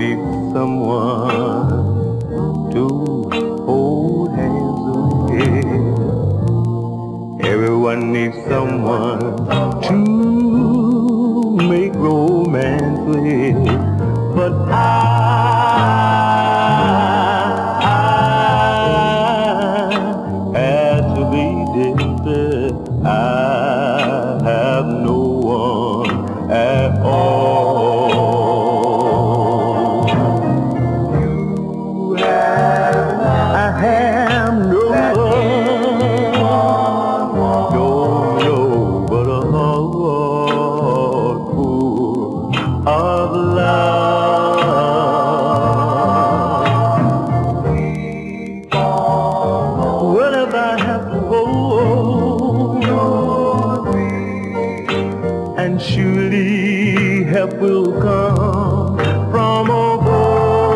needs someone to hold hands with. Everyone needs someone to make romance with. But I had to be different. I have no one at all. I have no but a heart full of love. Well, if I have to go, and surely help will come from above.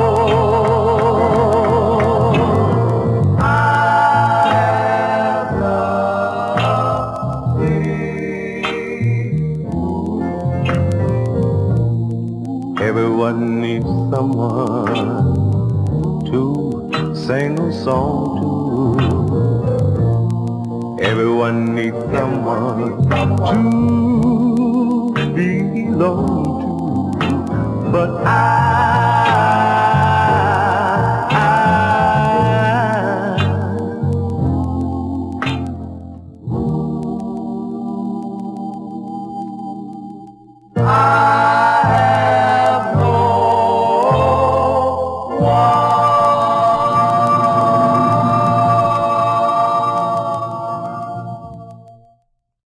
Everyone needs someone to sing a song to. Everyone needs someone to belong to. But I